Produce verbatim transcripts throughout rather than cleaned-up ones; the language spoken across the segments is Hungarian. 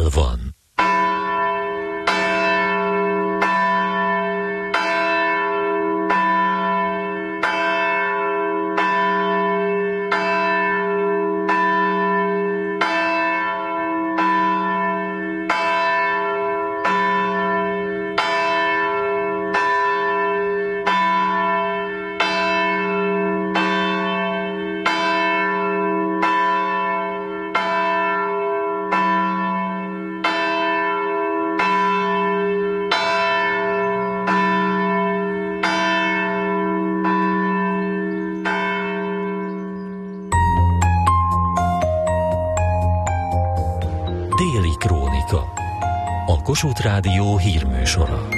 hol van. Déli Krónika, a Kossuth Rádió hírműsora.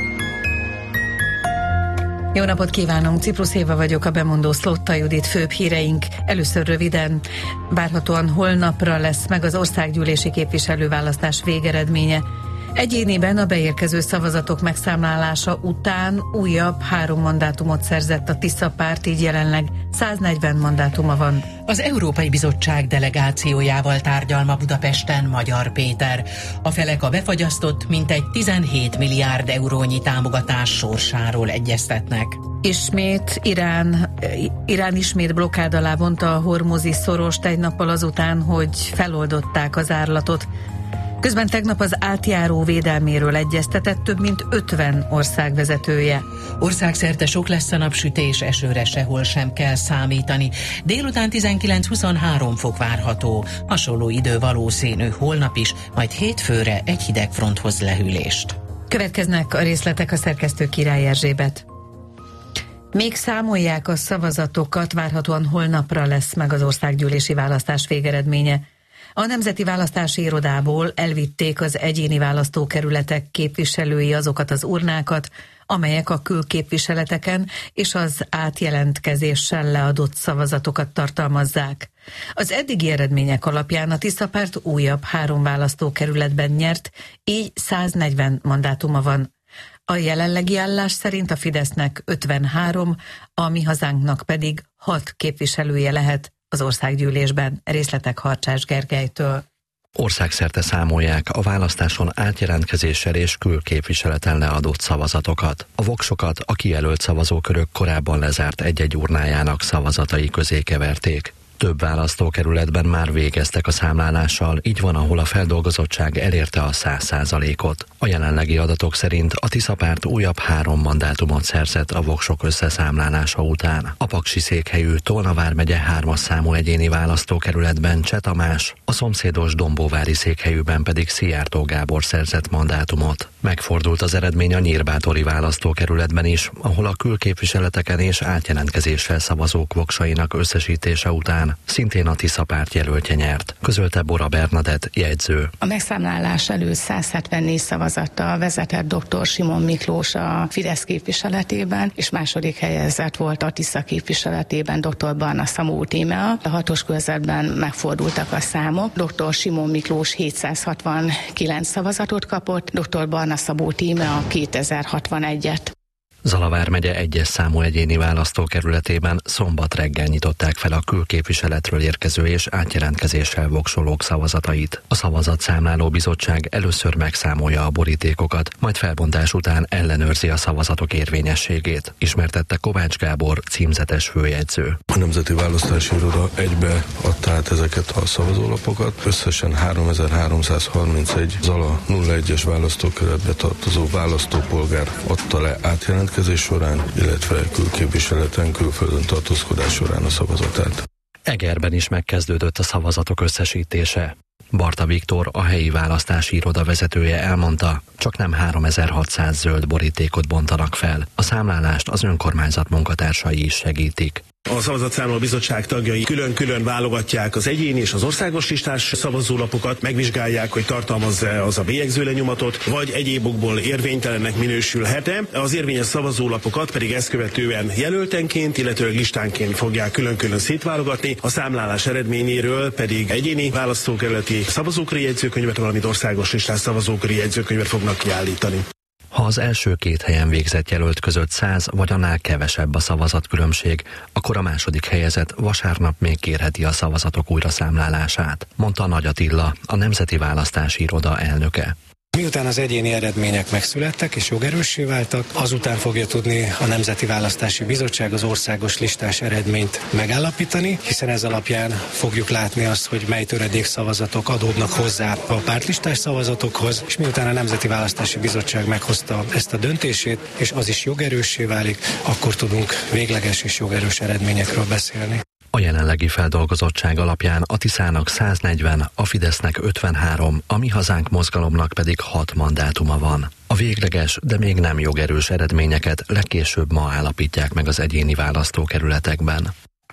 Jó napot kívánunk, Ciprus Éva vagyok, a bemondó Szlotta Judit. Főbb híreink először röviden. Várhatóan holnapra lesz meg az országgyűlési képviselőválasztás végeredménye. Egyéniben a beérkező szavazatok megszámlálása után újabb három mandátumot szerzett a Tisza párt, így jelenleg száznegyven mandátuma van. Az Európai Bizottság delegációjával tárgyal ma Budapesten Magyar Péter. A felek a befagyasztott mintegy tizenhét milliárd eurónyi támogatás sorsáról egyeztetnek. Ismét Irán, Irán ismét blokkád alá vonta a hormuzi szorost egy nappal azután, hogy feloldották az árlatot. Közben tegnap az átjáró védelméről egyeztetett több mint ötven ország vezetője. Országszerte sok lesz a napsütés, esőre sehol sem kell számítani. Délután tizenkilenc-huszonhárom fok várható. Hasonló idő valószínű holnap is, majd hétfőre egy hideg fronthoz lehűlést. Következnek a részletek, a szerkesztő Király Erzsébet. Még számolják a szavazatokat, várhatóan holnapra lesz meg az országgyűlési választás végeredménye. A Nemzeti Választási Irodából elvitték az egyéni választókerületek képviselői azokat az urnákat, amelyek a külképviseleteken és az átjelentkezéssel leadott szavazatokat tartalmazzák. Az eddigi eredmények alapján a Tisza párt újabb három választókerületben nyert, így száznegyven mandátuma van. A jelenlegi állás szerint a Fidesznek ötvenhárom, a Mi Hazánknak pedig hat képviselője lehet az országgyűlésben. Részletek Harcsás Gergelytől. Országszerte számolják a választáson átjelentkezéssel és külképviseleten leadott szavazatokat. A voksokat a kijelölt szavazókörök korábban lezárt egy-egy urnájának szavazatai közé keverték. Több választókerületben már végeztek a számlálással, így van, ahol a feldolgozottság elérte a száz százalékot. A jelenlegi adatok szerint a Tisza párt újabb három mandátumot szerzett a voksok összeszámlálása után. A paksi székhelyű Tolna vármegye hármas számú egyéni választókerületben Cseh Tamás, a szomszédos Dombóvári székhelyűben pedig Szijjártó Gábor szerzett mandátumot. Megfordult az eredmény a nyírbátori választókerületben is, ahol a külképviseleteken és átjelentkezéssel szavazók voksainak összesítése után szintén a Tisza párt jelöltje nyert, közölte Bora Bernadett, jegyző. A megszámlálás előtt száz hetvennégy szavazattal vezetett dr. Simon Miklós a Fidesz képviseletében, és második helyezett volt a Tisza képviseletében dr. Barna Szabó Tímea. A hatos körzetben megfordultak a számok. dr. Simon Miklós hétszázhatvankilenc szavazatot kapott, dr. Barna Szabó Tímea kétezer-hatvanegyet. Zala vármegye egyes számú egyéni választókerületében szombat reggel nyitották fel a külképviseletről érkező és átjelentkezéssel voksolók szavazatait. A szavazatszámláló bizottság először megszámolja a borítékokat, majd felbontás után ellenőrzi a szavazatok érvényességét, ismertette Kovács Gábor, címzetes főjegyző. A Nemzeti Választási Iroda egybe adta át ezeket a szavazólapokat. Összesen háromezer-háromszázharmincegy Zala nulla egyes választókerületbe tartozó választópolgár adta le átjelentkezést során, illetve külképviseleten, külföldön tartózkodás során a szavazatát. Egerben is megkezdődött a szavazatok összesítése. Barta Viktor, a helyi választási iroda vezetője elmondta, csak nem háromezer-hatszáz zöld borítékot bontanak fel. A számlálást az önkormányzat munkatársai is segítik. A szavazatszámláló bizottság tagjai külön-külön válogatják az egyéni és az országos listás szavazólapokat, megvizsgálják, hogy tartalmazza az a bélyegző lenyomatot, vagy egyéb okból érvénytelennek minősülhet-e. Az érvényes szavazólapokat pedig ezt követően jelöltenként, illetőleg listánként fogják külön-külön szétválogatni. A számlálás eredményéről pedig egyéni választókerületi szavazóköri jegyzőkönyvet, valamint országos listás szavazóköri jegyzőkönyvet fognak kiállítani. Ha az első két helyen végzett jelölt között száz vagy annál kevesebb a szavazatkülönbség, akkor a második helyezett vasárnap még kérheti a szavazatok újraszámlálását, mondta Nagy Attila, a Nemzeti Választási Iroda elnöke. Miután az egyéni eredmények megszülettek és jogerőssé váltak, azután fogja tudni a Nemzeti Választási Bizottság az országos listás eredményt megállapítani, hiszen ez alapján fogjuk látni azt, hogy mely töredék szavazatok adódnak hozzá a pártlistás szavazatokhoz, és miután a Nemzeti Választási Bizottság meghozta ezt a döntését, és az is jogerőssé válik, akkor tudunk végleges és jogerős eredményekről beszélni. A jelenlegi feldolgozottság alapján a Tiszának száznegyven, a Fidesznek ötvenhárom, a Mi Hazánk mozgalomnak pedig hat mandátuma van. A végleges, de még nem jogerős eredményeket legkésőbb ma állapítják meg az egyéni választókerületekben.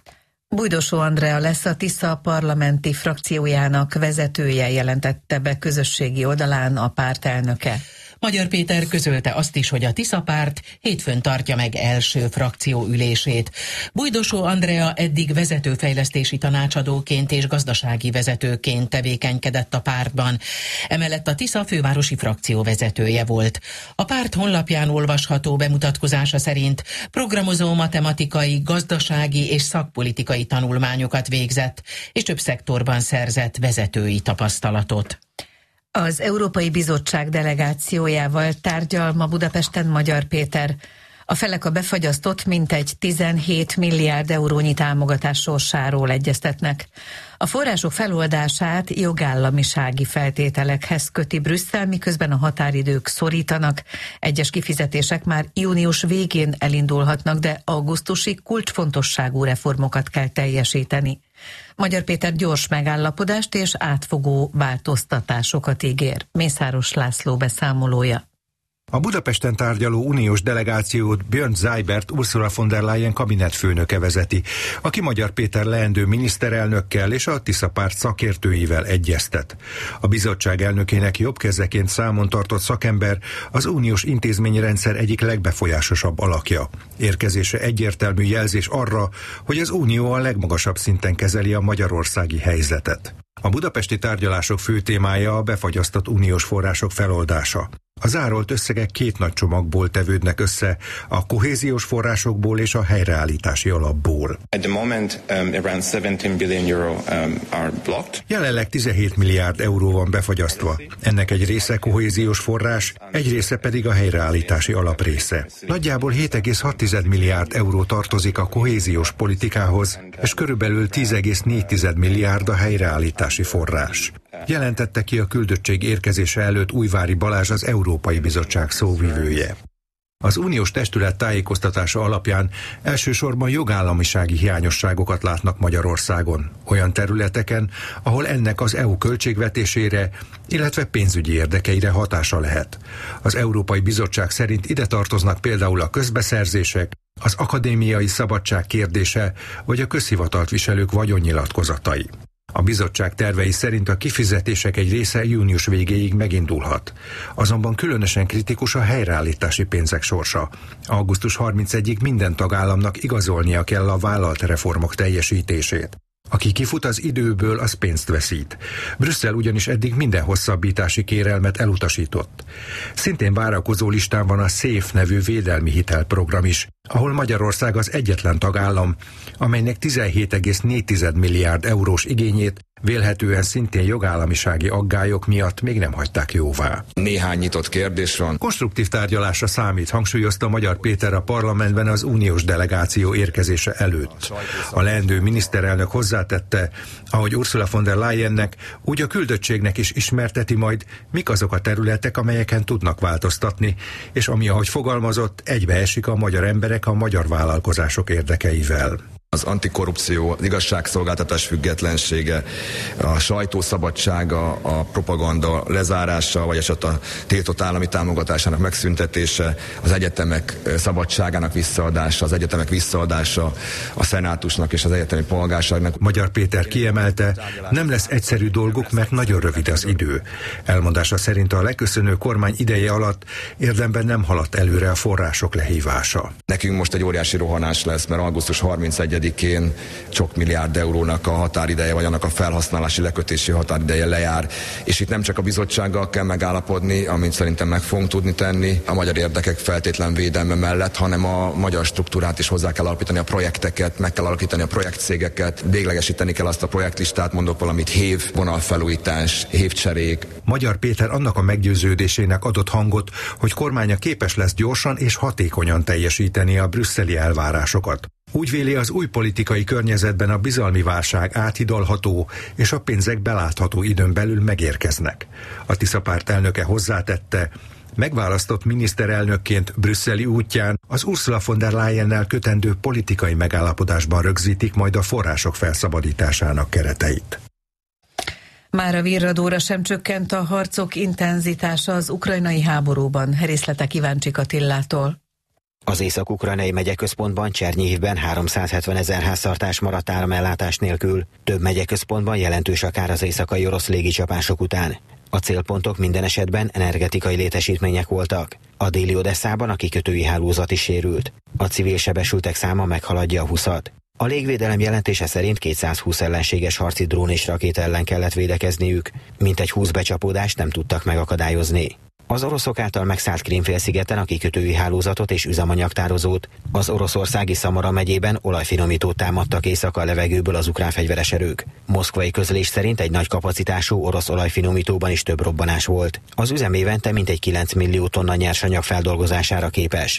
Bújdosó Andrea lesz a Tisza parlamenti frakciójának vezetője, jelentette be közösségi oldalán a párt elnöke. Magyar Péter közölte azt is, hogy a Tisza párt hétfőn tartja meg első frakcióülését. Bújdosó Andrea eddig vezetőfejlesztési tanácsadóként és gazdasági vezetőként tevékenykedett a pártban. Emellett a Tisza fővárosi frakció vezetője volt. A párt honlapján olvasható bemutatkozása szerint programozó matematikai, gazdasági és szakpolitikai tanulmányokat végzett, és több szektorban szerzett vezetői tapasztalatot. Az Európai Bizottság delegációjával tárgyal ma Budapesten Magyar Péter. A felek a befagyasztott mintegy tizenhét milliárd eurónyi támogatás sorsáról egyeztetnek. A források feloldását jogállamisági feltételekhez köti Brüsszel, miközben a határidők szorítanak. Egyes kifizetések már június végén elindulhatnak, de augusztusig kulcsfontosságú reformokat kell teljesíteni. Magyar Péter gyors megállapodást és átfogó változtatásokat ígér. Mészáros László beszámolója. A Budapesten tárgyaló uniós delegációt Björn Seibert Ursula von der Leyen kabinetfőnöke vezeti, aki Magyar Péter leendő miniszterelnökkel és a Tisza párt szakértőivel egyeztet. A bizottság elnökének jobbkezeként számon tartott szakember az uniós intézményrendszer egyik legbefolyásosabb alakja. Érkezése egyértelmű jelzés arra, hogy az unió a legmagasabb szinten kezeli a magyarországi helyzetet. A budapesti tárgyalások fő témája a befagyasztott uniós források feloldása. A zárolt összegek két nagy csomagból tevődnek össze, a kohéziós forrásokból és a helyreállítási alapból. At the moment, um, around seventeen billion euro um, are blocked. Jelenleg tizenhét milliárd euró van befagyasztva. Ennek egy része kohéziós forrás, egy része pedig a helyreállítási alap része. Nagyjából hét egész hat milliárd euró tartozik a kohéziós politikához, és körülbelül tíz egész négy milliárd a helyreállítási forrás. Jelentette ki a küldöttség érkezése előtt Újvári Balázs, az Európai Bizottság szóvivője. Az uniós testület tájékoztatása alapján elsősorban jogállamisági hiányosságokat látnak Magyarországon, olyan területeken, ahol ennek az é u költségvetésére, illetve pénzügyi érdekeire hatása lehet. Az Európai Bizottság szerint ide tartoznak például a közbeszerzések, az akadémiai szabadság kérdése, vagy a közhivatalt viselők vagyonnyilatkozatai. A bizottság tervei szerint a kifizetések egy része június végéig megindulhat. Azonban különösen kritikus a helyreállítási pénzek sorsa. augusztus harmincegyedikéig minden tagállamnak igazolnia kell a vállalt reformok teljesítését. Aki kifut az időből, az pénzt veszít. Brüsszel ugyanis eddig minden hosszabbítási kérelmet elutasított. Szintén várakozó listán van a SZÉF nevű védelmi hitelprogram is, ahol Magyarország az egyetlen tagállam, amelynek tizenhét egész négy milliárd eurós igényét vélhetően szintén jogállamisági aggályok miatt még nem hagyták jóvá. Néhány nyitott kérdés van. Konstruktív tárgyalásra számít, hangsúlyozta Magyar Péter a parlamentben az uniós delegáció érkezése előtt. A leendő miniszterelnök hozzátette, ahogy Ursula von der Leyennek, úgy a küldöttségnek is ismerteti majd, mik azok a területek, amelyeken tudnak változtatni, és ami, ahogy fogalmazott, egybeesik a magyar emberek a magyar vállalkozások érdekeivel. Az antikorrupció, az igazságszolgáltatás függetlensége, a sajtószabadsága, a propaganda lezárása, vagy eset a tiltott állami támogatásának megszüntetése, az egyetemek szabadságának visszaadása, az egyetemek visszaadása a szenátusnak és az egyetemi polgárságnak. Magyar Péter kiemelte, nem lesz egyszerű dolguk, mert nagyon rövid az idő. Elmondása szerint a leköszönő kormány ideje alatt érdemben nem haladt előre a források lehívása. Nekünk most egy óriási rohanás lesz, mert augusztus harmincegyedikén tizenegyedikén sok milliárd eurónak a határideje, vagy annak a felhasználási lekötési határideje lejár. És itt nem csak a bizottsággal kell megállapodni, amit szerintem meg fogunk tudni tenni a magyar érdekek feltétlen védelme mellett, hanem a magyar struktúrát is hozzá kell alapítani, a projekteket, meg kell alakítani a projektcégeket, véglegesíteni kell azt a projektlistát, mondok valamit, hév, vonalfelújítás, hévcserék. Magyar Péter annak a meggyőződésének adott hangot, hogy kormánya képes lesz gyorsan és hatékonyan teljesíteni a brüsszeli elvárásokat. Úgy véli, az új politikai környezetben a bizalmi válság áthidalható, és a pénzek belátható időn belül megérkeznek. A Tisza párt elnöke hozzátette, megválasztott miniszterelnökként brüsszeli útján az Ursula von der Leyennel kötendő politikai megállapodásban rögzítik majd a források felszabadításának kereteit. Már a virradóra sem csökkent a harcok intenzitása az ukrajnai háborúban. Részletek Iváncsik Attillától. Az észak-ukrajnai megyeközpontban Csernyhivben háromszázhetvenezer háztartás maradt áramellátás nélkül. Több megyeközpontban jelentős a kár az éjszakai orosz légicsapások után. A célpontok minden esetben energetikai létesítmények voltak. A déli Odesszában a kikötői hálózat is sérült. A civil sebesültek száma meghaladja a húszat. A légvédelem jelentése szerint kétszázhúsz ellenséges harci drón és rakéta ellen kellett védekezniük, mintegy húsz becsapódást nem tudtak megakadályozni. Az oroszok által megszállt Krím-félszigeten a kikötői hálózatot és üzemanyagtározót, az oroszországi Szamara megyében olajfinomítót támadtak éjszaka a levegőből az ukrán fegyveres erők. Moszkvai közlés szerint egy nagy kapacitású orosz olajfinomítóban is több robbanás volt. Az üzem évente mintegy kilenc millió tonna nyersanyag feldolgozására képes.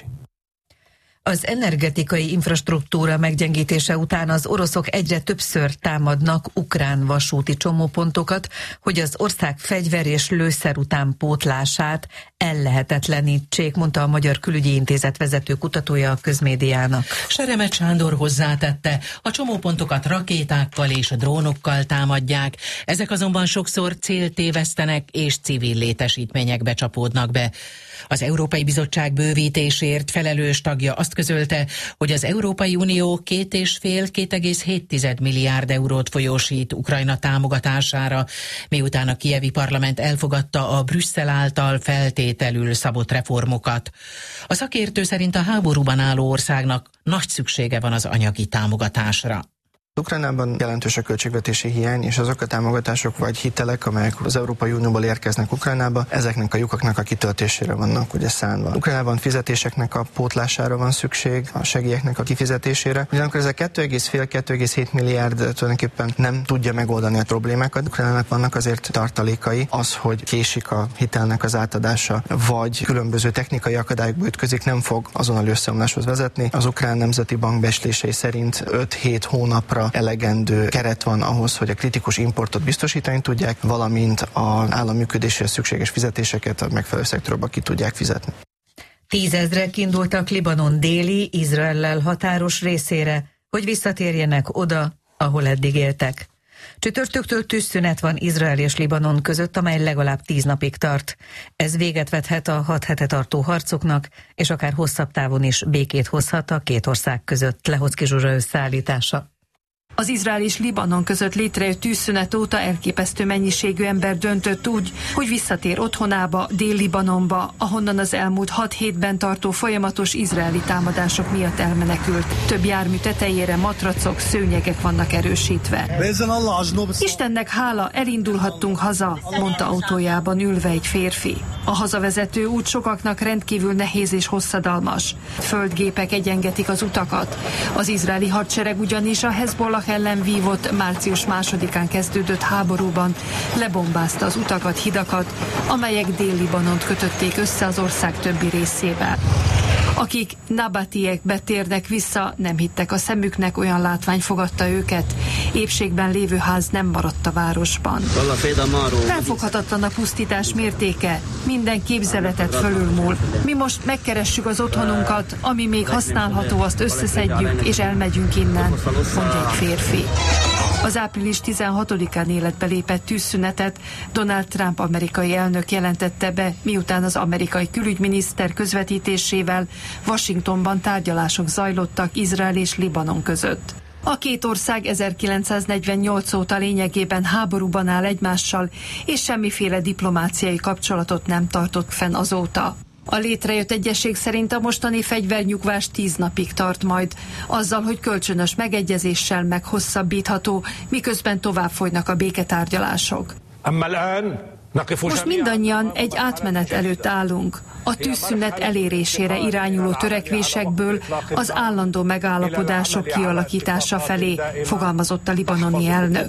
Az energetikai infrastruktúra meggyengítése után az oroszok egyre többször támadnak ukrán vasúti csomópontokat, hogy az ország fegyver és lőszer utánpótlását ellehetetlenítsék, mondta a Magyar Külügyi Intézet vezető kutatója a Közmédiának. Seremet Sándor hozzátette, a csomópontokat rakétákkal és drónokkal támadják, ezek azonban sokszor célt tévesztenek és civil létesítményekbe csapódnak be. Az Európai Bizottság bővítésért felelős tagja azt közölte, hogy az Európai Unió két és fél két egész hét milliárd eurót folyósít Ukrajna támogatására, miután a kijevi parlament elfogadta a Brüsszel által feltételül szabott reformokat. A szakértő szerint a háborúban álló országnak nagy szüksége van az anyagi támogatásra. Ukrajnában jelentős a költségvetési hiány, és azok a támogatások vagy hitelek, amelyek az Európai Unióból érkeznek Ukrajnába, ezeknek a lyukaknak a kitöltésére vannak ugye szánva. Ukrajnában fizetéseknek a pótlására van szükség, a segélyeknek a kifizetésére. Ugyanakkor ez a két egész fél - két egész hét milliárd tulajdonképpen nem tudja megoldani a problémákat. Ukrajnának vannak azért tartalékai, az, hogy késik a hitelnek az átadása, vagy különböző technikai akadályokba ütközik, nem fog azonnal összeomláshoz vezetni. Az Ukrán Nemzeti Bank becslései szerint öt-hét hónapra elegendő keret van ahhoz, hogy a kritikus importot biztosítani tudják, valamint az állam működésére szükséges fizetéseket a megfelelő szektorba ki tudják fizetni. Tízezrek indultak Libanon déli, Izraellel határos részére, hogy visszatérjenek oda, ahol eddig éltek. Csütörtöktől tűzszünet van Izrael és Libanon között, amely legalább tíz napig tart. Ez véget vethet a hat hete tartó harcoknak, és akár hosszabb távon is békét hozhat a két ország között. Lehocki Zsuzsa összeállítása. Az Izrael és Libanon között létrejött tűzszünet óta elképesztő mennyiségű ember döntött úgy, hogy visszatér otthonába, Dél-Libanonba, ahonnan az elmúlt hat hétben tartó folyamatos izraeli támadások miatt elmenekült. Több jármű tetejére matracok, szőnyegek vannak erősítve. Istennek hála, elindulhattunk haza, mondta autójában ülve egy férfi. A hazavezető út sokaknak rendkívül nehéz és hosszadalmas. Földgépek egyengetik az utakat. Az izraeli hadsereg ugyanis a Hezbollah ellen vívott március másodikán kezdődött háborúban lebombázta az utakat, hidakat, amelyek Dél-Libanont kötötték össze az ország többi részével. Akik nabatiekbe térnek vissza, nem hittek a szemüknek, olyan látvány fogadta őket. Épségben lévő ház nem maradt a városban. Felfoghatatlan a pusztítás mértéke, minden képzeletet fölülmúl. Mi most megkeressük az otthonunkat, ami még használható, azt összeszedjük és elmegyünk innen, mondja egy férfi. Az április tizenhatodikán életbe lépett tűzszünetet Donald Trump amerikai elnök jelentette be, miután az amerikai külügyminiszter közvetítésével Washingtonban tárgyalások zajlottak Izrael és Libanon között. A két ország ezerkilencszáznegyvennyolc óta lényegében háborúban áll egymással, és semmiféle diplomáciai kapcsolatot nem tartott fenn azóta. A létrejött egyezség szerint a mostani fegyvernyugvás tíz napig tart majd, azzal, hogy kölcsönös megegyezéssel meghosszabbítható, miközben tovább folynak a béketárgyalások. Most mindannyian egy átmenet előtt állunk. A tűzszünet elérésére irányuló törekvésekből az állandó megállapodások kialakítása felé, fogalmazott a libanoni elnök.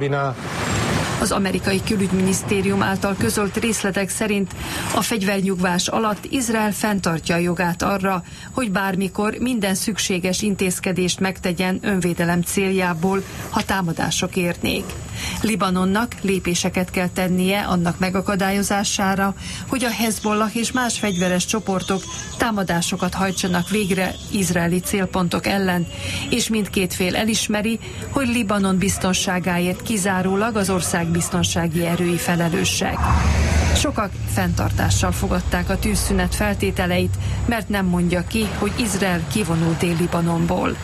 Az amerikai külügyminisztérium által közölt részletek szerint a fegyvernyugvás alatt Izrael fenntartja a jogát arra, hogy bármikor minden szükséges intézkedést megtegyen önvédelem céljából, ha támadások érnék. Libanonnak lépéseket kell tennie annak megakadályozására, hogy a Hezbollah és más fegyveres csoportok támadásokat hajtsanak végre izraeli célpontok ellen, és mindkét fél elismeri, hogy Libanon biztonságáért kizárólag az ország biztonsági erői felelősek. Sokak fenntartással fogadták a tűzszünet feltételeit, mert nem mondja ki, hogy Izrael kivonul Dél-Libanonból.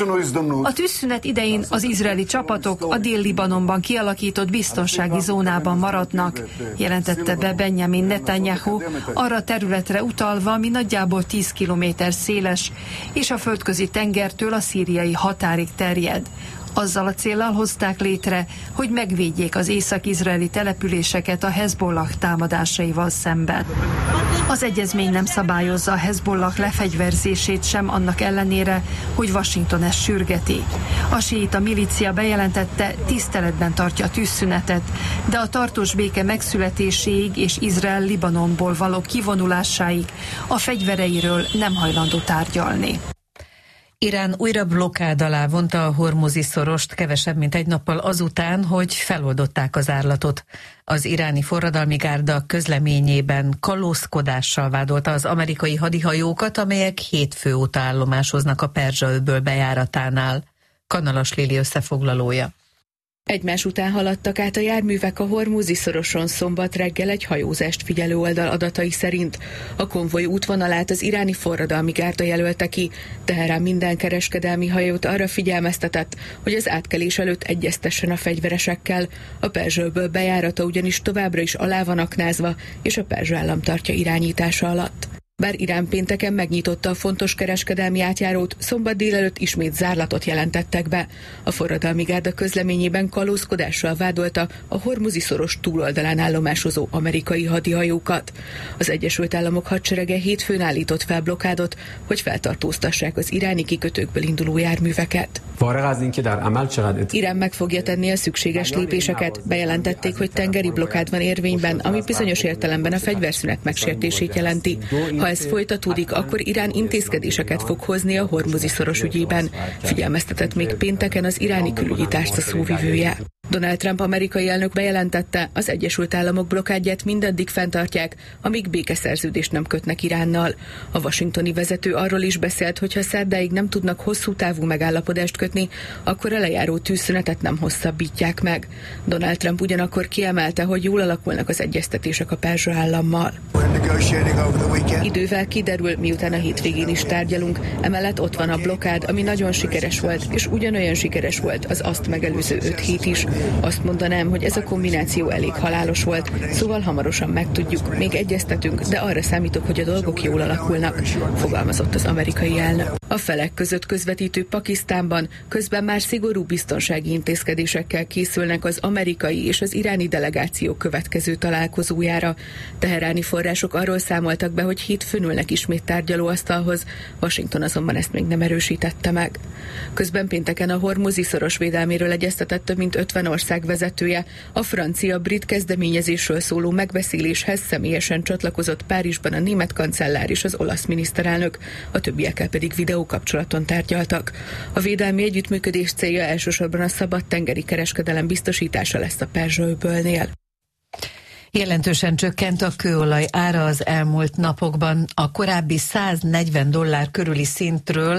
A tűzszünet idején az izraeli csapatok a Dél-Libanonban kialakított biztonsági zónában maradnak, jelentette be Benjamin Netanyahu, arra területre utalva, ami nagyjából tíz kilométer széles, és a földközi tengertől a szíriai határig terjed. Azzal a céllal hozták létre, hogy megvédjék az észak-izraeli településeket a Hezbollah támadásaival szemben. Az egyezmény nem szabályozza a Hezbollah lefegyverzését sem, annak ellenére, hogy Washington ezt sürgeti. A síita milícia bejelentette, tiszteletben tartja a tűzszünetet, de a tartós béke megszületéséig és Izrael Libanonból való kivonulásáig a fegyvereiről nem hajlandó tárgyalni. Irán újra blokkád alá vonta a Hormuzi szorost kevesebb, mint egy nappal azután, hogy feloldották az árlatot. Az iráni forradalmi gárda közleményében kalózkodással vádolta az amerikai hadihajókat, amelyek hétfő óta állomásoznak a Perzsa-öböl bejáratánál. Kanalas Lili összefoglalója. Egymás után haladtak át a járművek a Hormuzi szoroson szombat reggel egy hajózást figyelő oldal adatai szerint. A konvoj útvonalát az iráni forradalmi gárda jelölte ki, Teherán minden kereskedelmi hajót arra figyelmeztetett, hogy az átkelés előtt egyeztessen a fegyveresekkel. A Perzsa-öböl bejárata ugyanis továbbra is alá van aknázva, és a Perzsa állam tartja irányítása alatt. Bár Irán pénteken megnyitotta a fontos kereskedelmi átjárót, szombat délelőtt ismét zárlatot jelentettek be. A forradalmi gárda közleményében kalózkodással vádolta a Hormuzi szoros túloldalán állomásozó amerikai hadihajókat. Az Egyesült Államok hadserege hétfőn állított fel blokkádot, hogy feltartóztassák az iráni kikötőkből induló járműveket. Irán meg fogja tenni a szükséges lépéseket. Bejelentették, hogy tengeri blokkád van érvényben, ami bizonyos értelemben a fegyverszünet megsértését jelenti. Ha ez folytatódik, akkor Irán intézkedéseket fog hozni a Hormuzi szoros ügyében, figyelmeztetett még pénteken az iráni külügyi tárca szóvivője. Donald Trump amerikai elnök bejelentette, az Egyesült Államok blokkádját mindaddig fenntartják, amíg békeszerződést nem kötnek Iránnal. A washingtoni vezető arról is beszélt, hogy ha szerdáig nem tudnak hosszú távú megállapodást kötni, akkor a lejáró tűzszünetet nem hosszabbítják meg. Donald Trump ugyanakkor kiemelte, hogy jól alakulnak az egyeztetések a Perzsa állammal. Idővel kiderül, miután a hétvégén is tárgyalunk, emellett ott van a blokkád, ami nagyon sikeres volt, és ugyanolyan sikeres volt az azt megelőző öt hét is. Azt mondanám, hogy ez a kombináció elég halálos volt, szóval hamarosan megtudjuk, még egyeztetünk, de arra számítok, hogy a dolgok jól alakulnak, fogalmazott az amerikai elnök. A felek között közvetítő Pakisztánban közben már szigorú biztonsági intézkedésekkel készülnek az amerikai és az iráni delegáció következő találkozójára. Teheráni források arról számoltak be, hogy hétfőn ülnek ismét tárgyalóasztalhoz, Washington azonban ezt még nem erősítette meg. Közben pénteken a Hormuzi szoros védelméről egyeztetett több mint ötven ország vezetője, a francia-brit kezdeményezésről szóló megbeszéléshez személyesen csatlakozott Párizsban a német kancellár és az olasz miniszterelnök, a többiekkel pedig videókapcsolaton tárgyaltak. A védelmi együttműködés célja elsősorban a szabad tengeri kereskedelem biztosítása lesz a Perzsa-öbölnél. Jelentősen csökkent a kőolaj ára az elmúlt napokban. A korábbi száznegyven dollár körüli szintről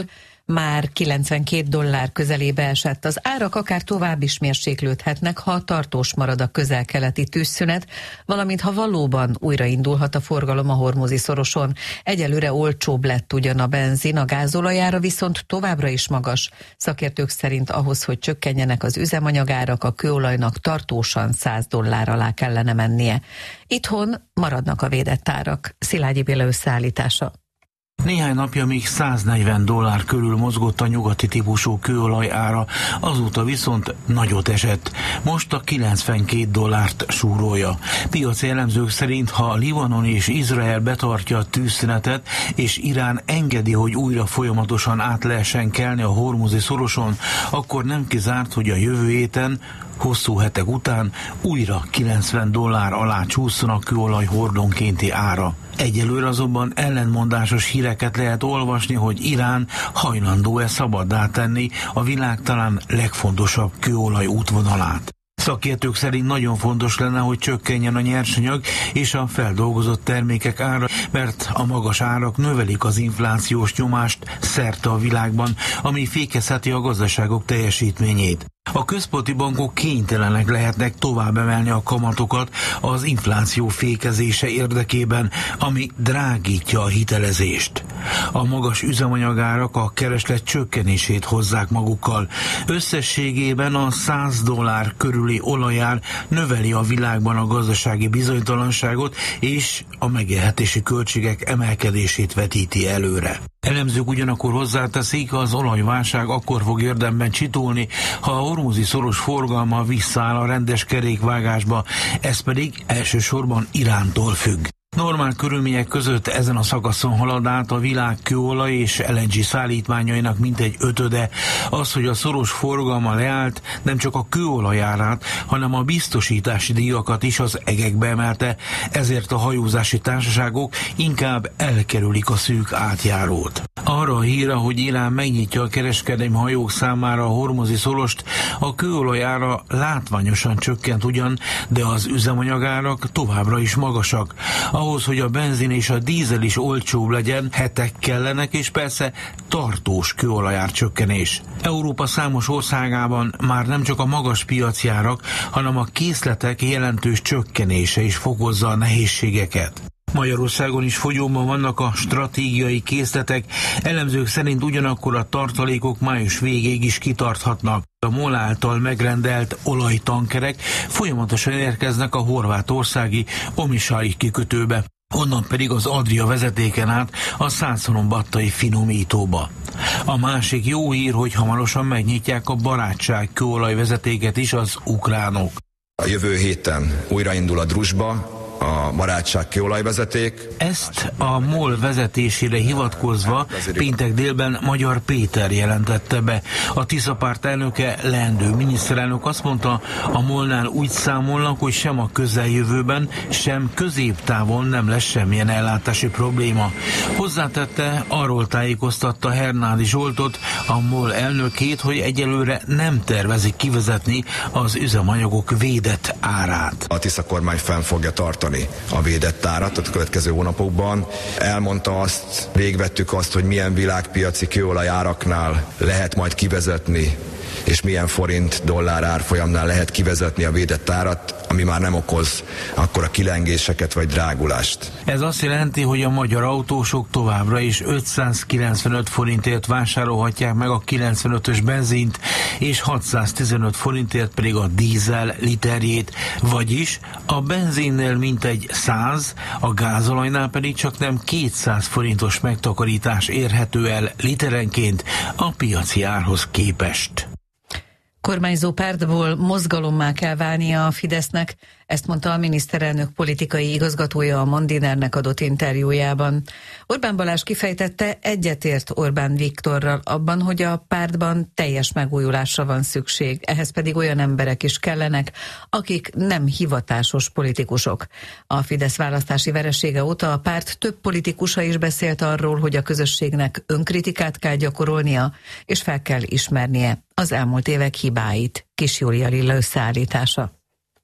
már kilencvenkét dollár közelébe esett. Az árak akár tovább is mérséklődhetnek, ha tartós marad a közel-keleti tűzszünet, valamint ha valóban újraindulhat a forgalom a hormuzi szoroson. Egyelőre olcsóbb lett ugyan a benzin, a gázolajára viszont továbbra is magas. Szakértők szerint ahhoz, hogy csökkenjenek az üzemanyagárak, a kőolajnak tartósan száz dollár alá kellene mennie. Itthon maradnak a védett árak. Szilágyi Béla összeállítása. Néhány napja még száznegyven dollár körül mozgott a nyugati típusú kőolaj ára, azóta viszont nagyot esett. Most a kilencvenkét dollárt súrolja. Piaci elemzők szerint, ha Libanon és Izrael betartja a tűzszünetet, és Irán engedi, hogy újra folyamatosan át lehessen kelni a hormuzi szoroson, akkor nem kizárt, hogy a jövő héten, hosszú hetek után újra kilencven dollár alá csúszson a kőolaj hordonkénti ára. Egyelőre azonban ellenmondásos híreket lehet olvasni, hogy Irán hajlandó-e szabaddá tenni a világ talán legfontosabb kőolaj útvonalát. Szakértők szerint nagyon fontos lenne, hogy csökkenjen a nyersanyag és a feldolgozott termékek ára, mert a magas árak növelik az inflációs nyomást szerte a világban, ami fékezheti a gazdaságok teljesítményét. A központi bankok kénytelenek lehetnek tovább emelni a kamatokat az infláció fékezése érdekében, ami drágítja a hitelezést. A magas üzemanyagárak a kereslet csökkenését hozzák magukkal. Összességében a száz dollár körüli olajár növeli a világban a gazdasági bizonytalanságot és a megélhetési költségek emelkedését vetíti előre. Elemzők ugyanakkor hozzáteszik, az olajválság akkor fog érdemben csitulni, ha a hormuzi szoros forgalma visszaáll a rendes kerékvágásba, ez pedig elsősorban Irántól függ. Normál körülmények között ezen a szakaszon halad át a világ kőolaj és el en gé szállítmányainak mintegy ötöde. Az, hogy a szoros forgalma leállt, nem csak a kőolaj árát, hanem a biztosítási díjakat is az egekbe emelte, ezért a hajózási társaságok inkább elkerülik a szűk átjárót. Arra a híre, hogy Irán megnyitja a kereskedelmi hajók számára a hormuzi szorost, a kőolaj ára látványosan csökkent ugyan, de az üzemanyagárak továbbra is magasak. Ahhoz, hogy a benzin és a dízel is olcsóbb legyen, hetek kellenek, és persze tartós kőolajár csökkenés. Európa számos országában már nem csak a magas piaci árak, hanem a készletek jelentős csökkenése is fokozza a nehézségeket. Magyarországon is fogyóban vannak a stratégiai készletek, elemzők szerint ugyanakkor a tartalékok május végéig is kitarthatnak. A MOL által megrendelt olajtankerek folyamatosan érkeznek a horvátországi Omišalj kikötőbe, onnan pedig az Adria vezetéken át a Szászolombattai finomítóba. A másik jó hír, hogy hamarosan megnyitják a Barátság kőolajvezetéket is az ukránok. A jövő héten újraindul a Druzsba a Barátság kőolajvezeték. Ezt a MOL vezetésére hivatkozva péntek délben Magyar Péter jelentette be. A Tisza párt elnöke, leendő miniszterelnök azt mondta, a MOL-nál úgy számolnak, hogy sem a közeljövőben, sem középtávon nem lesz semmilyen ellátási probléma. Hozzátette, arról tájékoztatta Hernádi Zsoltot, a MOL elnökét, hogy egyelőre nem tervezik kivezetni az üzemanyagok védett árát. A Tisza kormány fenn fogja tartani a védett árat a következő hónapokban. Elmondta azt, végvettük azt, hogy milyen világpiaci kőolaj áraknál lehet majd kivezetni, és milyen forint dollár árfolyamnál lehet kivezetni a védett árat, ami már nem okoz akkora kilengéseket vagy drágulást. Ez azt jelenti, hogy a magyar autósok továbbra is ötszázkilencvenöt forintért vásárolhatják meg a kilencvenötös benzint, és hatszáztizenöt forintért pedig a dízel literjét, vagyis a benzinnél mintegy száz, a gázolajnál pedig csak nem kétszáz forintos megtakarítás érhető el literenként a piaci árhoz képest. Kormányzó pártból mozgalommá kell válnia a Fidesznek, ezt mondta a miniszterelnök politikai igazgatója a Mandinernek adott interjújában. Orbán Balázs kifejtette, egyetért Orbán Viktorral abban, hogy a pártban teljes megújulásra van szükség, ehhez pedig olyan emberek is kellenek, akik nem hivatásos politikusok. A Fidesz választási veresége óta a párt több politikusa is beszélt arról, hogy a közösségnek önkritikát kell gyakorolnia, és fel kell ismernie az elmúlt évek hibáit. Kis Júlia Lilla összeállítása.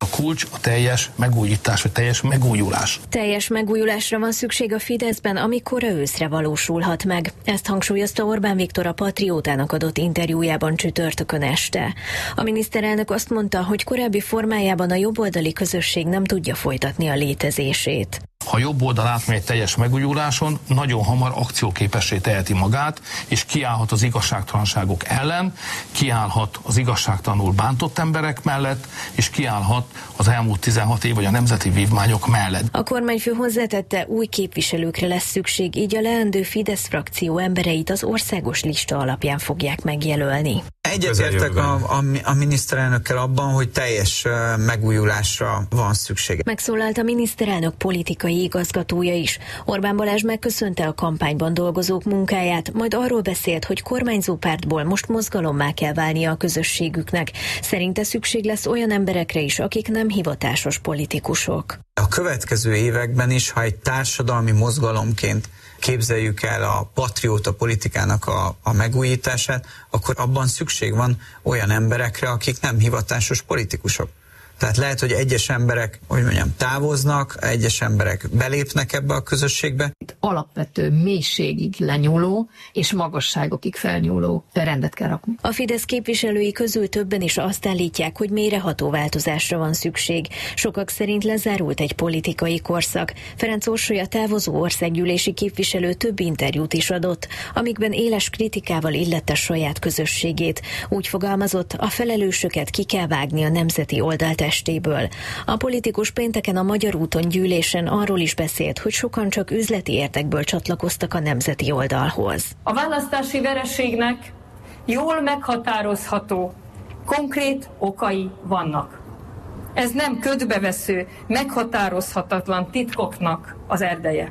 A kulcs a teljes megújítás, vagy teljes megújulás. Teljes megújulásra van szükség a Fideszben, ami kora őszre valósulhat meg. Ezt hangsúlyozta Orbán Viktor a Patriótának adott interjújában csütörtökön este. A miniszterelnök azt mondta, hogy korábbi formájában a jobboldali közösség nem tudja folytatni a létezését. Ha jobb oldal átmegy egy teljes megújuláson, nagyon hamar akcióképessé teheti magát, és kiállhat az igazságtalanságok ellen, kiállhat az igazságtalanul bántott emberek mellett, és kiállhat az elmúlt tizenhat év vagy a nemzeti vívmányok mellett. A kormányfő hozzátette, új képviselőkre lesz szükség, így a leendő Fidesz frakció embereit az országos lista alapján fogják megjelölni. Egyetértek a, a, a miniszterelnökkel abban, hogy teljes megújulásra van szükség. Megszólalt a miniszterelnök politikai igazgatója is. Orbán Balázs megköszönte a kampányban dolgozók munkáját, majd arról beszélt, hogy kormányzó pártból most mozgalommá kell válnia a közösségüknek. Szerinte szükség lesz olyan emberekre is, akik nem hivatásos politikusok. A következő években is, ha egy társadalmi mozgalomként képzeljük el a patrióta politikának a, a megújítását, akkor abban szükség van olyan emberekre, akik nem hivatásos politikusok. Tehát lehet, hogy egyes emberek, hogy mondjam, távoznak, egyes emberek belépnek ebbe a közösségbe. Alapvető mélységig lenyúló és magasságokig felnyúló rendet kell rakni. A Fidesz képviselői közül többen is azt állítják, hogy mélyreható változásra van szükség. Sokak szerint lezárult egy politikai korszak. Ferenc Orsoly, a távozó országgyűlési képviselő több interjút is adott, amikben éles kritikával illette saját közösségét. Úgy fogalmazott, a felelősöket ki kell vágni a nemzeti oldalt testéből. A politikus pénteken a Magyar úton gyűlésen arról is beszélt, hogy sokan csak üzleti értekből csatlakoztak a nemzeti oldalhoz. A választási vereségnek jól meghatározható, konkrét okai vannak. Ez nem ködbevesző, meghatározhatatlan titkoknak az erdeje.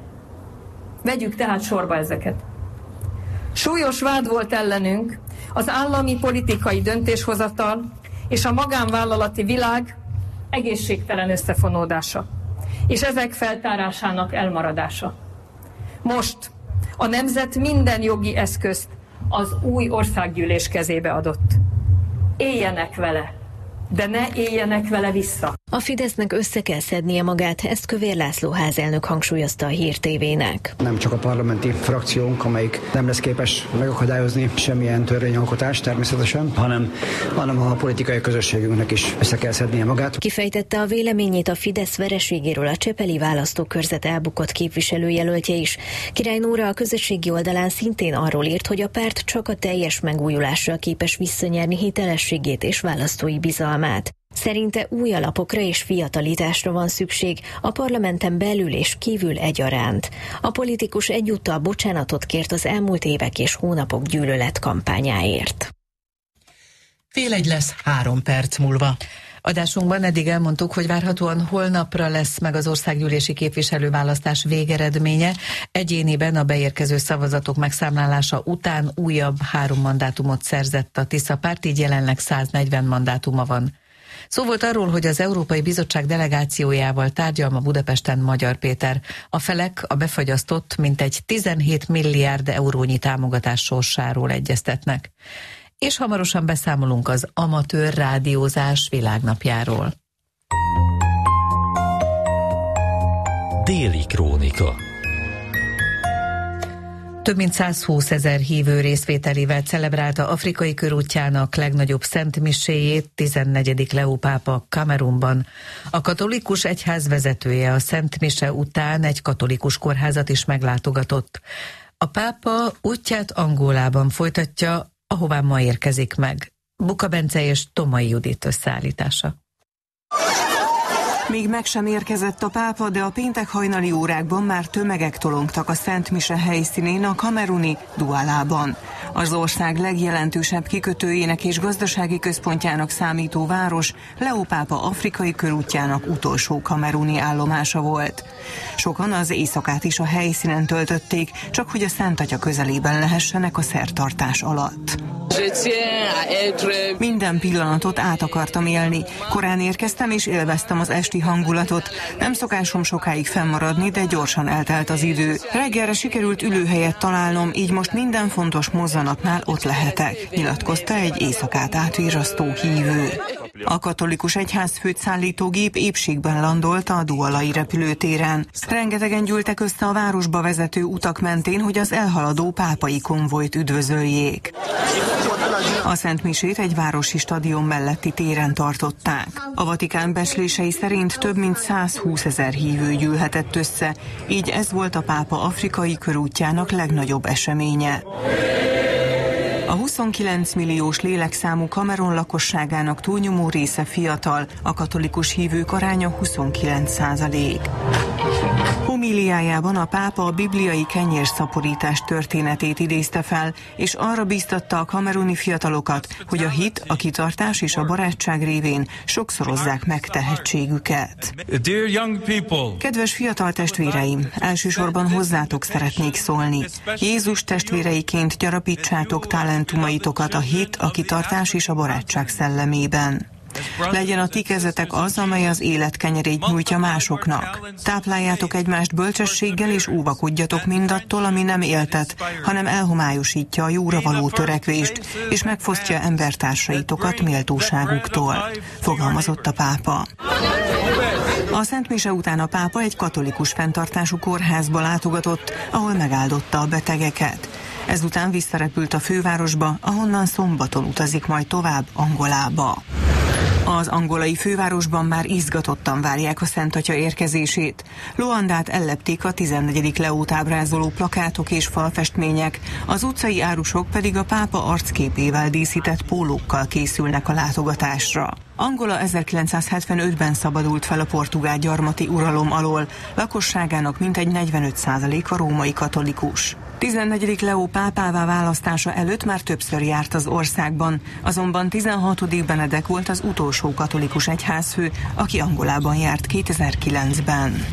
Vegyük tehát sorba ezeket. Súlyos vád volt ellenünk az állami politikai döntéshozatal és a magánvállalati világ egészségtelen összefonódása, és ezek feltárásának elmaradása. Most a nemzet minden jogi eszközt az új országgyűlés kezébe adott. Éljenek vele, de ne éljenek vele vissza. A Fidesznek össze kell szednie magát, ezt Kövér László házelnök hangsúlyozta a Hír té vének. Nem csak a parlamenti frakciónk, amelyik nem lesz képes megakadályozni semmilyen törvényalkotást természetesen, hanem, hanem a politikai közösségünknek is össze kell szednie magát. Kifejtette a véleményét a Fidesz vereségéről a csepeli választókörzet elbukott képviselőjelöltje is. Király Nóra a közösségi oldalán szintén arról írt, hogy a párt csak a teljes megújulással képes visszanyerni hitelességét és választói bizalmát. Szerinte új alapokra és fiatalitásra van szükség, a parlamenten belül és kívül egyaránt. A politikus egyúttal bocsánatot kért az elmúlt évek és hónapok gyűlöletkampányáért. Fél egy lesz három perc múlva. Adásunkban eddig elmondtuk, hogy várhatóan holnapra lesz meg az országgyűlési képviselőválasztás végeredménye. Egyéniben a beérkező szavazatok megszámlálása után újabb három mandátumot szerzett a Tisza párt, így jelenleg száznegyven mandátuma van. Szó volt arról, hogy az Európai Bizottság delegációjával tárgyal ma Budapesten Magyar Péter. A felek a befagyasztott mintegy tizenhét milliárd eurónyi támogatás sorsáról egyeztetnek. És hamarosan beszámolunk az amatőr rádiózás világnapjáról. Déli krónika. Több mint százhúszezer hívő részvételével celebrálta afrikai körútjának legnagyobb szentmiséjét tizennegyedik Leó pápa Kamerunban. A katolikus egyház vezetője a szentmise után egy katolikus kórházat is meglátogatott. A pápa útját Angolában folytatja, ahová ma érkezik meg. Buka Bence és Tomai Judit összeállítása. Még meg sem érkezett a pápa, de a péntek hajnali órákban már tömegek tolongtak a Szent Mise helyszínén a kameruni Doualában. Az ország legjelentősebb kikötőjének és gazdasági központjának számító város Leó pápa afrikai körútjának utolsó kameruni állomása volt. Sokan az éjszakát is a helyszínen töltötték, csak hogy a Szent Atya közelében lehessenek a szertartás alatt. Minden pillanatot át akartam élni. Korán érkeztem és élveztem az esti hangulatot. Nem szokásom sokáig fennmaradni, de gyorsan eltelt az idő. Reggelre sikerült ülőhelyet találnom, így most minden fontos mozzanatnál ott lehetek, nyilatkozta egy éjszakát átvírasztó hívő. A katolikus egyházfőt szállító gép épségben landolt a doualai repülőtéren. Rengetegen gyűltek össze a városba vezető utak mentén, hogy az elhaladó pápai konvojt üdvözöljék. A szentmisét egy városi stadion melletti téren tartották. A Vatikán becslései szerint több mint százhúszezer hívő gyűlhetett össze, így ez volt a pápa afrikai körútjának legnagyobb eseménye. A huszonkilenc milliós lélekszámú Kamerun lakosságának túlnyomó része fiatal, a katolikus hívők aránya huszonkilenc százalék. Homíliájában a pápa a bibliai kenyérszaporítás történetét idézte fel, és arra bíztatta a kameruni fiatalokat, hogy a hit, a kitartás és a barátság révén sokszorozzák meg tehetségüket. Kedves fiatal testvéreim, elsősorban hozzátok szeretnék szólni. Jézus testvéreiként gyarapítsátok talentumaitokat a hit, a kitartás és a barátság szellemében. Legyen a ti kezetek az, amely az élet kenyerét nyújtja másoknak. Tápláljátok egymást bölcsességgel, és óvakodjatok mindattól, ami nem éltet, hanem elhomályosítja a jóra való törekvést, és megfosztja embertársaitokat méltóságuktól, fogalmazott a pápa. A Szent Mise után a pápa egy katolikus fenntartású kórházba látogatott, ahol megáldotta a betegeket. Ezután visszarepült a fővárosba, ahonnan szombaton utazik majd tovább Angolába. Az angolai fővárosban már izgatottan várják a Szent Atya érkezését. Luandát ellepték a tizennegyedik Leót ábrázoló plakátok és falfestmények, az utcai árusok pedig a pápa arcképével díszített pólókkal készülnek a látogatásra. Angola ezerkilencszázhetvenötben szabadult fel a portugál gyarmati uralom alól, lakosságának mintegy negyvenöt százaléka római katolikus. tizennegyedik Leó pápává választása előtt már többször járt az országban, azonban tizenhatodik Benedek volt az utolsó katolikus egyházfő, aki Angolában járt kétezer-kilencben.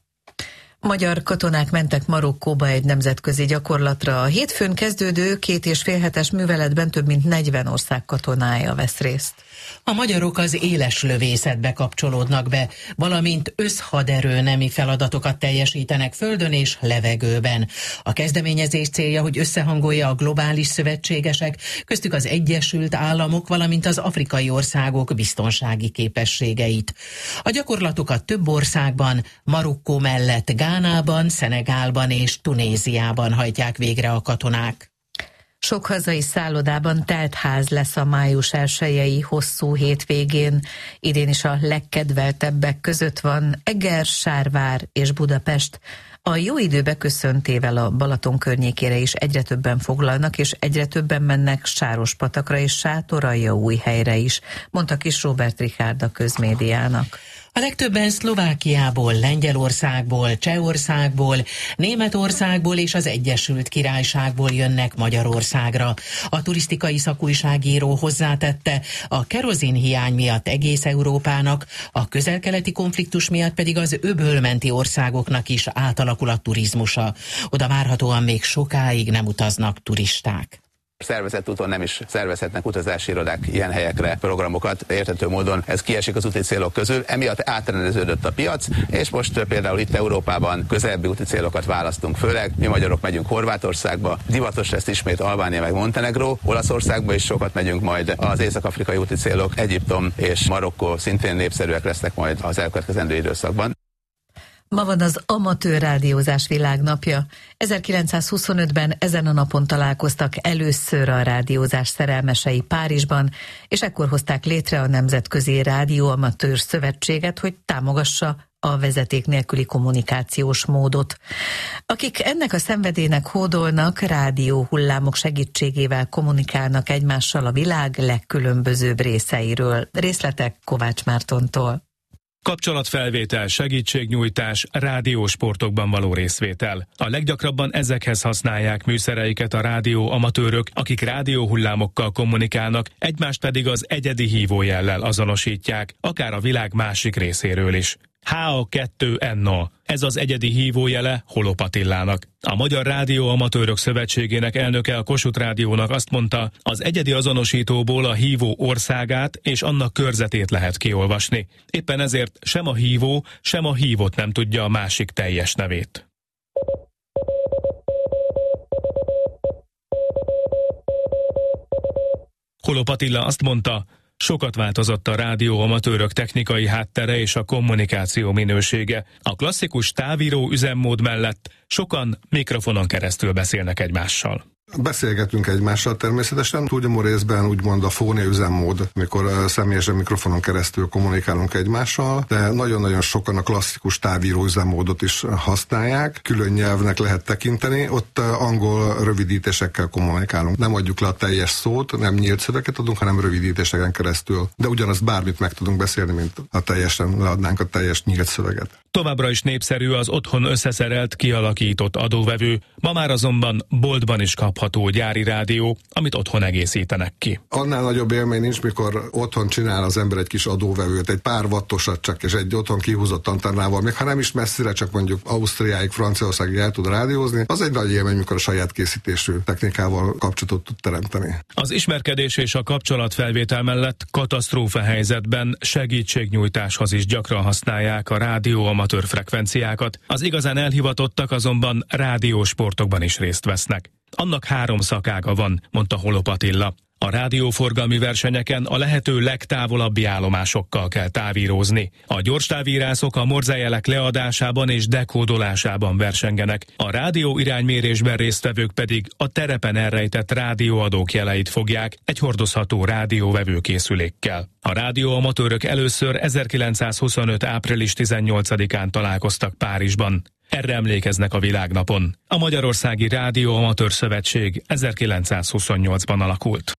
Magyar katonák mentek Marokkóba egy nemzetközi gyakorlatra. A hétfőn kezdődő két és fél hetes műveletben több mint negyven ország katonája vesz részt. A magyarok az éles lövészetbe kapcsolódnak be, valamint összhaderő nemi feladatokat teljesítenek földön és levegőben. A kezdeményezés célja, hogy összehangolja a globális szövetségesek, köztük az Egyesült Államok, valamint az afrikai országok biztonsági képességeit. A gyakorlatokat több országban, Marokkó mellett Gánában, Szenegálban és Tunéziában hajtják végre a katonák. Sok hazai szállodában telt ház lesz a május elsejei hosszú hétvégén. Idén is a legkedveltebbek között van Eger, Sárvár és Budapest. A jó idő beköszöntével a Balaton környékére is egyre többen foglalnak, és egyre többen mennek Sárospatakra és Sátoraljaújhelyre is, mondta Kis Róbert Richárd a Közmédiának. A legtöbben Szlovákiából, Lengyelországból, Csehországból, Németországból és az Egyesült Királyságból jönnek Magyarországra. A turisztikai szakújságíró hozzátette, a kerozin hiány miatt egész Európának, a közel-keleti konfliktus miatt pedig az öbölmenti országoknak is átalakul a turizmusa. Oda várhatóan még sokáig nem utaznak turisták. Szervezett úton nem is szervezhetnek utazási irodák ilyen helyekre programokat, érthető módon ez kiesik az úti célok közül, emiatt átrendeződött a piac, és most például itt Európában közelebbi úti célokat választunk, főleg mi magyarok megyünk Horvátországba, divatos lesz ismét Albánia meg Montenegró, Olaszországba is sokat megyünk majd, az észak-afrikai úti célok, Egyiptom és Marokkó szintén népszerűek lesznek majd az elkövetkezendő időszakban. Ma van az amatőr rádiózás világnapja. ezerkilencszázhuszonötben ezen a napon találkoztak először a rádiózás szerelmesei Párizsban, és ekkor hozták létre a Nemzetközi Rádióamatőr Szövetséget, hogy támogassa a vezeték nélküli kommunikációs módot. Akik ennek a szenvedélynek hódolnak, rádió hullámok segítségével kommunikálnak egymással a világ legkülönbözőbb részeiről. Részletek Kovács Mártontól. Kapcsolatfelvétel, segítségnyújtás, rádiósportokban való részvétel. A leggyakrabban ezekhez használják műszereiket a rádió amatőrök, akik rádióhullámokkal kommunikálnak, egymást pedig az egyedi hívójellel azonosítják, akár a világ másik részéről is. há á kettő en o. Ez az egyedi hívójele Holop Attilának. A Magyar Rádió Amatőrök Szövetségének elnöke a Kossuth Rádiónak azt mondta, az egyedi azonosítóból a hívó országát és annak körzetét lehet kiolvasni. Éppen ezért sem a hívó, sem a hívott nem tudja a másik teljes nevét. Holop Attila azt mondta, Sokat változott a rádióamatőrök technikai háttere és a kommunikáció minősége. A klasszikus távíró üzemmód mellett sokan mikrofonon keresztül beszélnek egymással. Beszélgetünk egymással természetesen, túlnyomó részben úgymond a fónia üzemmód, amikor személyesen mikrofonon keresztül kommunikálunk egymással, de nagyon-nagyon sokan a klasszikus távíró üzemmódot is használják, külön nyelvnek lehet tekinteni, ott angol rövidítésekkel kommunikálunk. Nem adjuk le a teljes szót, nem nyílt szöveget adunk, hanem rövidítéseken keresztül, de ugyanazt bármit meg tudunk beszélni, mint ha teljesen leadnánk a teljes nyílt szöveget. Továbbra is népszerű az otthon összeszerelt, kialakított adóvevő, ma már azonban boltban is kapható gyári rádió, amit otthon egészítenek ki. Annál nagyobb élmény nincs, mikor otthon csinál az ember egy kis adóvevőt, egy pár wattosat csak, és egy otthon kihúzott antennával, még ha nem is messzire, csak mondjuk Ausztriáig, Franciaországig el tud rádiózni, az egy nagy élmény, mikor a saját készítésű technikával kapcsolatot tud teremteni. Az ismerkedés és a kapcsolatfelvétel mellett katasztrófa helyzetben segítségnyújtáshoz is gyakran használják a rádió amatőr frekvenciákat, az igazán elhivatottak azonban rádiósportokban is részt vesznek. Annak három szakága van, mondta Holop Attila. A rádióforgalmi versenyeken a lehető legtávolabbi állomásokkal kell távírozni. A gyorstávírások a morzejelek leadásában és dekódolásában versengenek. A rádió iránymérésben résztvevők pedig a terepen elrejtett rádióadók jeleit fogják egy hordozható rádióvevőkészülékkel. A rádióamatőrök először ezerkilencszázhuszonöt. április tizennyolcadikán találkoztak Párizsban. Erre emlékeznek a világnapon. A Magyarországi Rádióamatőr Szövetség ezerkilencszázhuszonnyolcban alakult.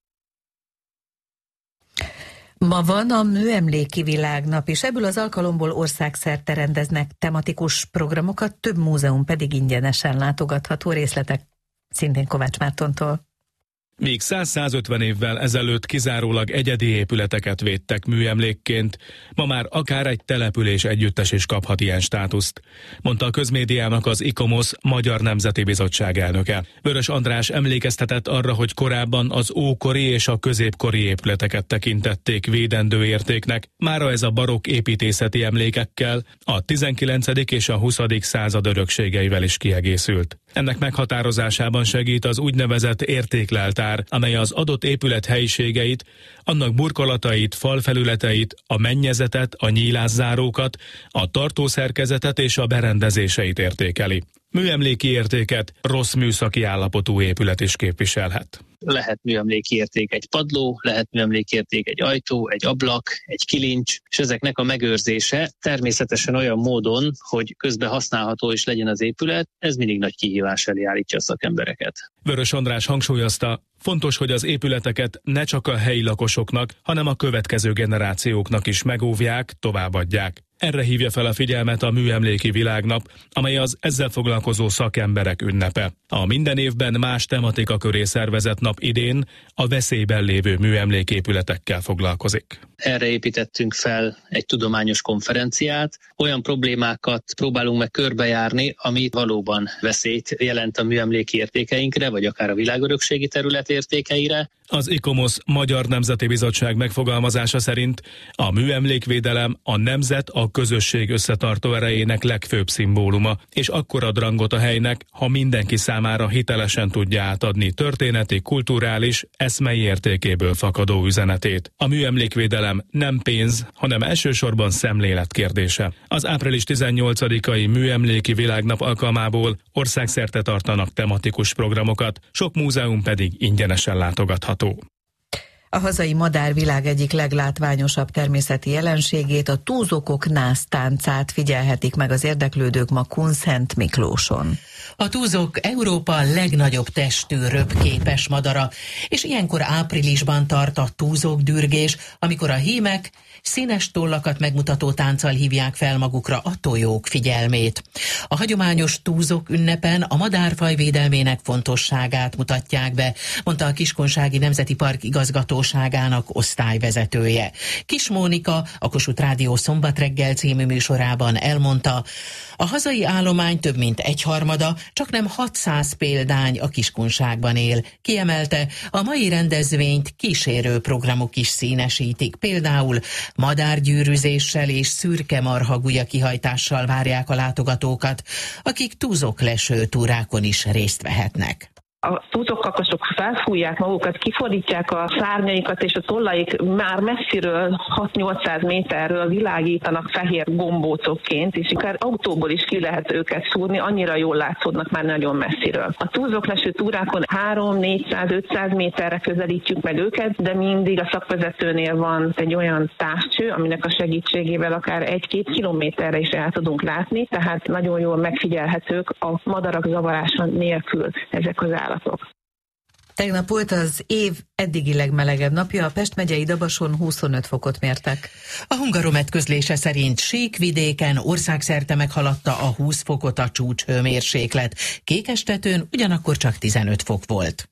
Ma van a Műemléki Világnap, és ebből az alkalomból országszerte rendeznek tematikus programokat, több múzeum pedig ingyenesen látogatható. Részletek szintén Kovács Mártontól. Míg száz-százötven évvel ezelőtt kizárólag egyedi épületeket védtek műemlékként, ma már akár egy település együttes is kaphat ilyen státuszt, mondta a közmédiának az ICOMOS Magyar Nemzeti Bizottság elnöke. Vörös András emlékeztetett arra, hogy korábban az ókori és a középkori épületeket tekintették védendő értéknek, mára ez a barokk építészeti emlékekkel, a tizenkilencedik és a huszadik század örökségeivel is kiegészült. Ennek meghatározásában segít az úgynevezett értékleltár, amely az adott épület helyiségeit, annak burkolatait, falfelületeit, a mennyezetet, a nyílászárókat, a tartószerkezetet és a berendezéseit értékeli. Műemléki értéket rossz műszaki állapotú épület is képviselhet. Lehet műemléki érték egy padló, lehet műemléki érték egy ajtó, egy ablak, egy kilincs, és ezeknek a megőrzése természetesen olyan módon, hogy közben használható is legyen az épület, ez mindig nagy kihívás elé állítja a szakembereket. Vörös András hangsúlyozta, fontos, hogy az épületeket ne csak a helyi lakosoknak, hanem a következő generációknak is megóvják, továbbadják. Erre hívja fel a figyelmet a Műemléki Világnap, amely az ezzel foglalkozó szakemberek ünnepe. A minden évben más tematika köré szervezett nap idén a veszélyben lévő műemléképületekkel foglalkozik. Erre építettünk fel egy tudományos konferenciát, olyan problémákat próbálunk meg körbejárni, ami valóban veszélyt jelent a műemléki értékeinkre, vagy akár a világörökségi terület értékeire. Az ICOMOS Magyar Nemzeti Bizottság megfogalmazása szerint a műemlékvédelem a nemzet, a közösség összetartó erejének legfőbb szimbóluma, és akkor ad rangot a helynek, ha mindenki számára hitelesen tudja átadni történeti, kulturális, eszmei értékéből fakadó üzenetét. A műemlékvédelem nem pénz, hanem elsősorban szemlélet kérdése. Az április tizennyolcadikai Műemléki Világnap alkalmából országszerte tartanak tematikus programokat, sok múzeum pedig ingyenesen látogatható. A hazai madárvilág egyik leglátványosabb természeti jelenségét, a túzokok násztáncát figyelhetik meg az érdeklődők ma Kunszent Miklóson. A túzok Európa legnagyobb testű röpképes madara, és ilyenkor áprilisban tart a túzokdürgés, amikor a hímek színes tollakat megmutató tánccal hívják fel magukra a tojók figyelmét. A hagyományos túzok ünnepen a madárfaj védelmének fontosságát mutatják be, mondta a Kiskunsági Nemzeti Park igazgatóságának osztályvezetője. Kis Mónika, a Kossuth Rádió Szombat reggel című műsorában elmondta, a hazai állomány több mint egyharmada, csaknem hatszáz példány a Kiskunságban él. Kiemelte, a mai rendezvényt kísérő programok is színesítik, például madárgyűrűzéssel és szürke marhagulya kihajtással várják a látogatókat, akik túzokleső túrákon is részt vehetnek. A túzokkakasok felfújják magukat, kifordítják a szárnyaikat, és a tollaik már messziről hat-nyolcszáz méterről világítanak fehér gombócokként, és akár autóból is ki lehet őket szúrni, annyira jól látszódnak már nagyon messziről. A túzokleső túrákon három-négyszáz-ötszáz méterre közelítjük meg őket, de mindig a szakvezetőnél van egy olyan távcső, aminek a segítségével akár egy-két kilométerre is el tudunk látni, tehát nagyon jól megfigyelhetők a madarak zavarása nélkül ezek az állatok. Tegnap volt az év eddigi legmelegebb napja, a Pest megyei Dabason huszonöt fokot mértek. A Hungaromet közlése szerint síkvidéken országszerte meghaladta a húsz fokot a csúcshőmérséklet. Kékestetőn ugyanakkor csak tizenöt fok volt.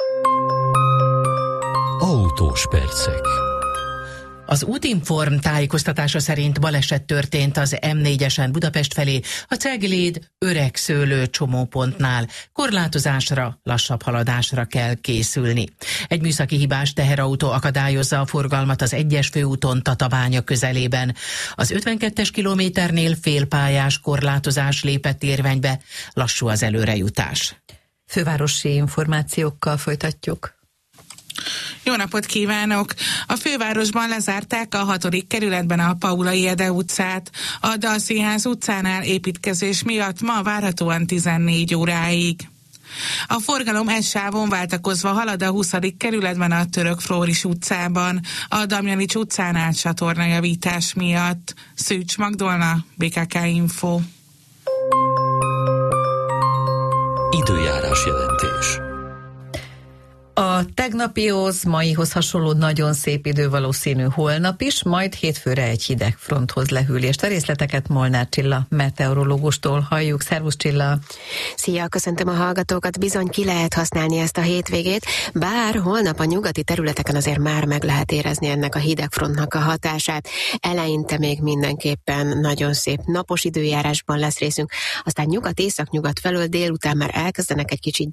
Autós percek. Az Útinform tájékoztatása szerint baleset történt az em négyesen Budapest felé, a Cegléd öreg szőlő csomópontnál. Korlátozásra, lassabb haladásra kell készülni. Egy műszaki hibás teherautó akadályozza a forgalmat az egyes főúton Tatabánya közelében. Az ötvenkettes kilométernél félpályás korlátozás lépett érvénybe, lassú az előrejutás. Fővárosi információkkal folytatjuk. Jó napot kívánok! A fővárosban lezárták a hatodik kerületben a Paulay Ede utcát. A Dalszínház utcánál építkezés miatt ma várhatóan tizennégy óráig. A forgalom egy sávon váltakozva halad a huszadik kerületben a Török Flóris utcában, a Damjanics utcánál csatornajavítás miatt. Szűcs Magdolna, bé ká ká Info. Időjárás jelentés. A tegnapihoz, maihoz hasonló nagyon szép idő valószínű holnap is, majd hétfőre egy hideg fronthoz lehűlést. A részleteket Molnár Csilla meteorológustól halljuk. Szervusz Csilla! Szia, köszöntöm a hallgatókat. Bizony ki lehet használni ezt a hétvégét, bár holnap a nyugati területeken azért már meg lehet érezni ennek a hidegfrontnak a hatását. Eleinte még mindenképpen nagyon szép napos időjárásban lesz részünk, aztán nyugat-északnyugat felől délután már elkezdenek egy kicsit